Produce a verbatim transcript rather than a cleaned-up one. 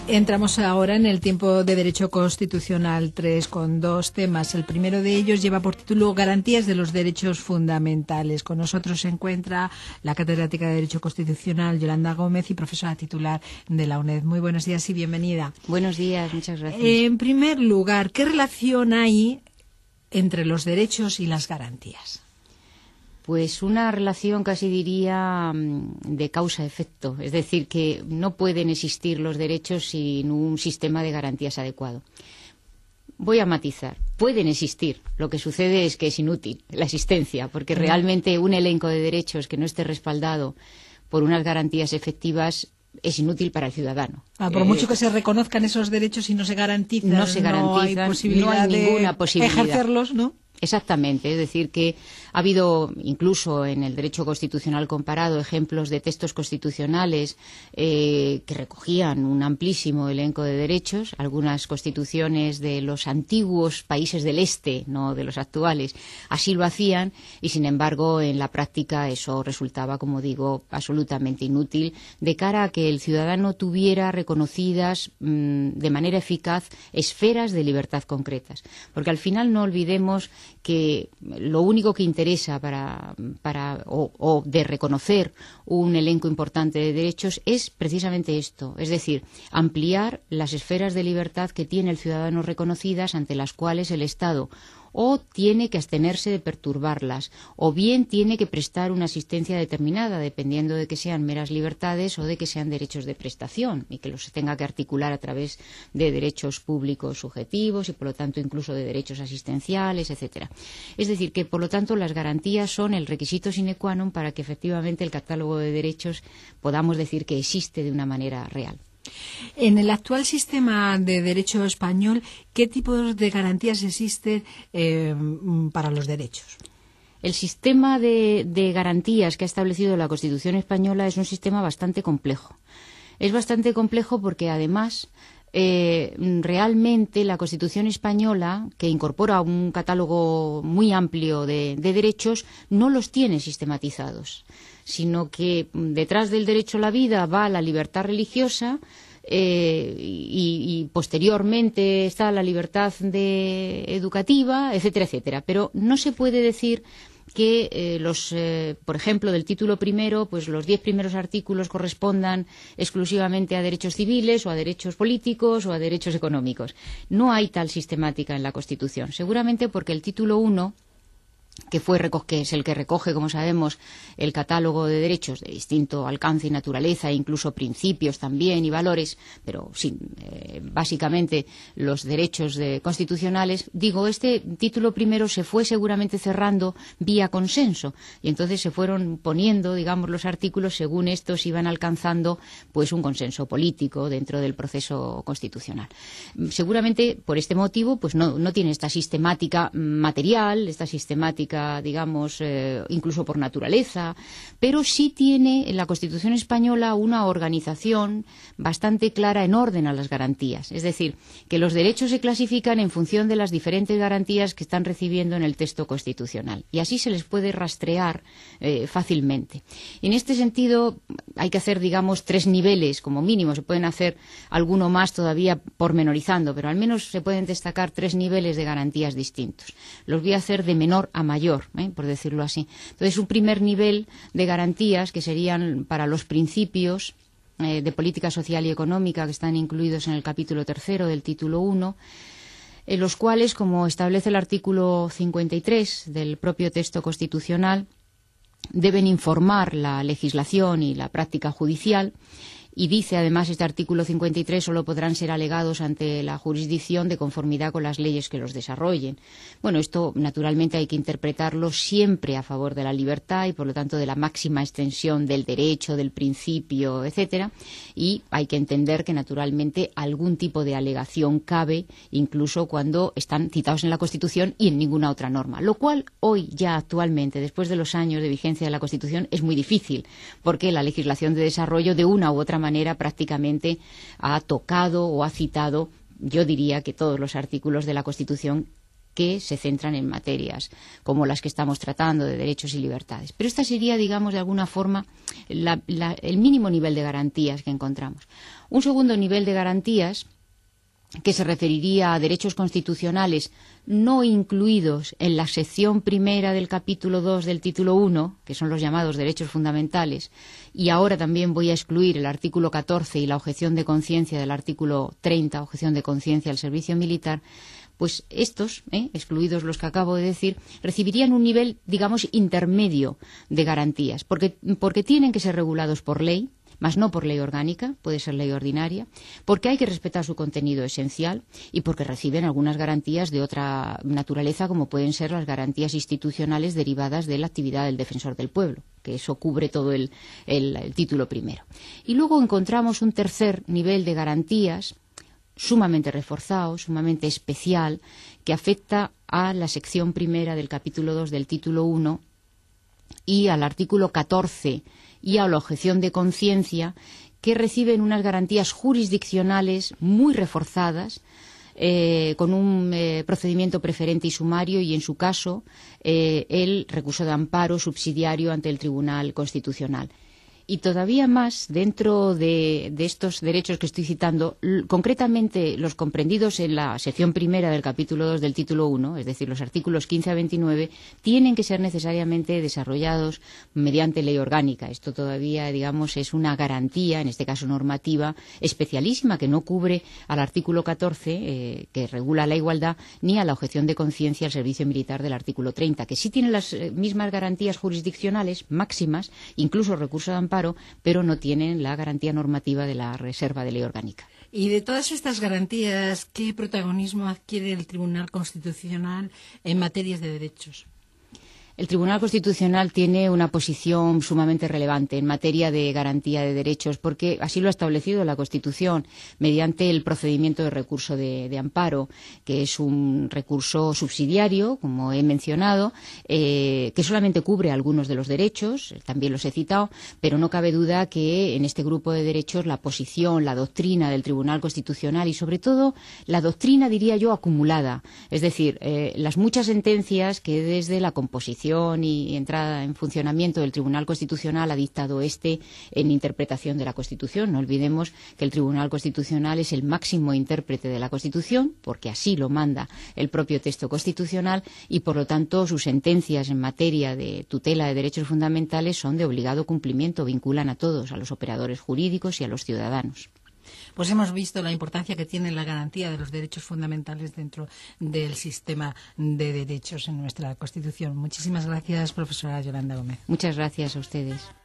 Entramos ahora en el tiempo de Derecho Constitucional tres con dos temas. El primero de ellos lleva por título Garantías de los Derechos Fundamentales. Con nosotros se encuentra la catedrática de Derecho Constitucional Yolanda Gómez y profesora titular de la UNED. Muy buenos días y bienvenida. Buenos días, muchas gracias. En primer lugar, ¿qué relación hay entre los derechos y las garantías? Pues una relación casi diría de causa-efecto, es decir, que no pueden existir los derechos sin un sistema de garantías adecuado. Voy a matizar, pueden existir, lo que sucede es que es inútil la existencia, porque realmente un elenco de derechos que no esté respaldado por unas garantías efectivas es inútil para el ciudadano. Ah, por eh, mucho que se reconozcan esos derechos y no se garantizan, no se garantizan, no hay posibilidad no hay ninguna de posibilidad. ejercerlos, ¿no? Exactamente, es decir, que ha habido incluso en el derecho constitucional comparado ejemplos de textos constitucionales eh, que recogían un amplísimo elenco de derechos. Algunas constituciones de los antiguos países del este, no de los actuales, así lo hacían y, sin embargo, en la práctica eso resultaba, como digo, absolutamente inútil de cara a que el ciudadano tuviera reconocidas mmm, de manera eficaz esferas de libertad concretas. Porque al final no olvidemos que lo único que interesa para, para o, o de reconocer un elenco importante de derechos es precisamente esto, es decir, ampliar las esferas de libertad que tiene el ciudadano reconocidas ante las cuales el Estado o tiene que abstenerse de perturbarlas, o bien tiene que prestar una asistencia determinada, dependiendo de que sean meras libertades o de que sean derechos de prestación, y que los tenga que articular a través de derechos públicos subjetivos y, por lo tanto, incluso de derechos asistenciales, etcétera. Es decir, que, por lo tanto, las garantías son el requisito sine qua non para que, efectivamente, el catálogo de derechos podamos decir que existe de una manera real. En el actual sistema de derecho español, ¿qué tipos de garantías existen eh, para los derechos? El sistema de, de garantías que ha establecido la Constitución española es un sistema bastante complejo. Es bastante complejo porque, además, eh, realmente la Constitución española, que incorpora un catálogo muy amplio de, de derechos, no los tiene sistematizados, sino que detrás del derecho a la vida va la libertad religiosa eh, y, y posteriormente está la libertad de educativa, etcétera, etcétera. Pero no se puede decir que eh, los, eh, por ejemplo, del título primero, pues los diez primeros artículos correspondan exclusivamente a derechos civiles o a derechos políticos o a derechos económicos. No hay tal sistemática en la Constitución, seguramente porque el título uno, que fue que es el que recoge, como sabemos, el catálogo de derechos de distinto alcance y naturaleza, e incluso principios también y valores, pero sí, eh, básicamente los derechos de, constitucionales. Digo, este título primero se fue seguramente cerrando vía consenso y entonces se fueron poniendo, digamos, los artículos según estos iban alcanzando pues un consenso político dentro del proceso constitucional. Seguramente por este motivo pues no, no tiene esta sistemática material, esta sistemática digamos, eh, incluso por naturaleza, pero sí tiene en la Constitución española una organización bastante clara en orden a las garantías. Es decir, que los derechos se clasifican en función de las diferentes garantías que están recibiendo en el texto constitucional. Y así se les puede rastrear eh, fácilmente. Y en este sentido hay que hacer, digamos, tres niveles como mínimo. Se pueden hacer alguno más todavía pormenorizando, pero al menos se pueden destacar tres niveles de garantías distintos. Los voy a hacer de menor a mayor, ¿eh? por decirlo así. Entonces, un primer nivel de garantías que serían para los principios eh, de política social y económica que están incluidos en el capítulo tercero del título uno, en los cuales, como establece el artículo cincuenta y tres del propio texto constitucional, deben informar la legislación y la práctica judicial. Y dice, además, este artículo cincuenta y tres solo podrán ser alegados ante la jurisdicción de conformidad con las leyes que los desarrollen. Bueno, esto naturalmente hay que interpretarlo siempre a favor de la libertad y, por lo tanto, de la máxima extensión del derecho, del principio, etcétera. Y hay que entender que, naturalmente, algún tipo de alegación cabe, incluso cuando están citados en la Constitución y en ninguna otra norma. Lo cual, hoy ya actualmente, después de los años de vigencia de la Constitución, es muy difícil, porque la legislación de desarrollo, de una u otra manera, prácticamente ha tocado o ha citado, yo diría que todos los artículos de la Constitución que se centran en materias como las que estamos tratando, de derechos y libertades. Pero esta sería, digamos, de alguna forma, la, la, el mínimo nivel de garantías que encontramos. Un segundo nivel de garantías, que se referiría a derechos constitucionales no incluidos en la sección primera del capítulo dos del título uno, que son los llamados derechos fundamentales, y ahora también voy a excluir el artículo catorce y la objeción de conciencia del artículo treinta, objeción de conciencia al servicio militar. Pues estos, ¿eh? excluidos los que acabo de decir, recibirían un nivel, digamos, intermedio de garantías, porque, porque tienen que ser regulados por ley, mas no por ley orgánica, puede ser ley ordinaria, porque hay que respetar su contenido esencial y porque reciben algunas garantías de otra naturaleza, como pueden ser las garantías institucionales derivadas de la actividad del defensor del pueblo, que eso cubre todo el, el, el título primero. Y luego encontramos un tercer nivel de garantías sumamente reforzado, sumamente especial, que afecta a la sección primera del capítulo dos del título uno y al artículo catorce y a la objeción de conciencia, que reciben unas garantías jurisdiccionales muy reforzadas, eh, con un eh, procedimiento preferente y sumario y, en su caso, eh, el recurso de amparo subsidiario ante el Tribunal Constitucional. Y todavía más, dentro de, de estos derechos que estoy citando, concretamente los comprendidos en la sección primera del capítulo dos del título uno, es decir, los artículos quince a veintinueve, tienen que ser necesariamente desarrollados mediante ley orgánica. Esto todavía, digamos, es una garantía, en este caso normativa, especialísima, que no cubre al artículo catorce, eh, que regula la igualdad, ni a la objeción de conciencia al servicio militar del artículo treinta, que sí tiene las eh, mismas garantías jurisdiccionales máximas, incluso recurso de amparo, pero no tienen la garantía normativa de la reserva de ley orgánica. Y de todas estas garantías, ¿qué protagonismo adquiere el Tribunal Constitucional en materias de derechos? El Tribunal Constitucional tiene una posición sumamente relevante en materia de garantía de derechos, porque así lo ha establecido la Constitución mediante el procedimiento de recurso de, de amparo, que es un recurso subsidiario, como he mencionado, eh, que solamente cubre algunos de los derechos, también los he citado, pero no cabe duda que en este grupo de derechos la posición, la doctrina del Tribunal Constitucional y, sobre todo, la doctrina, diría yo, acumulada, es decir, eh, las muchas sentencias que desde la composición y entrada en funcionamiento del Tribunal Constitucional ha dictado este en interpretación de la Constitución. No olvidemos que el Tribunal Constitucional es el máximo intérprete de la Constitución, porque así lo manda el propio texto constitucional, y por lo tanto sus sentencias en materia de tutela de derechos fundamentales son de obligado cumplimiento, vinculan a todos, a los operadores jurídicos y a los ciudadanos. Pues hemos visto la importancia que tiene la garantía de los derechos fundamentales dentro del sistema de derechos en nuestra Constitución. Muchísimas gracias, profesora Yolanda Gómez. Muchas gracias a ustedes.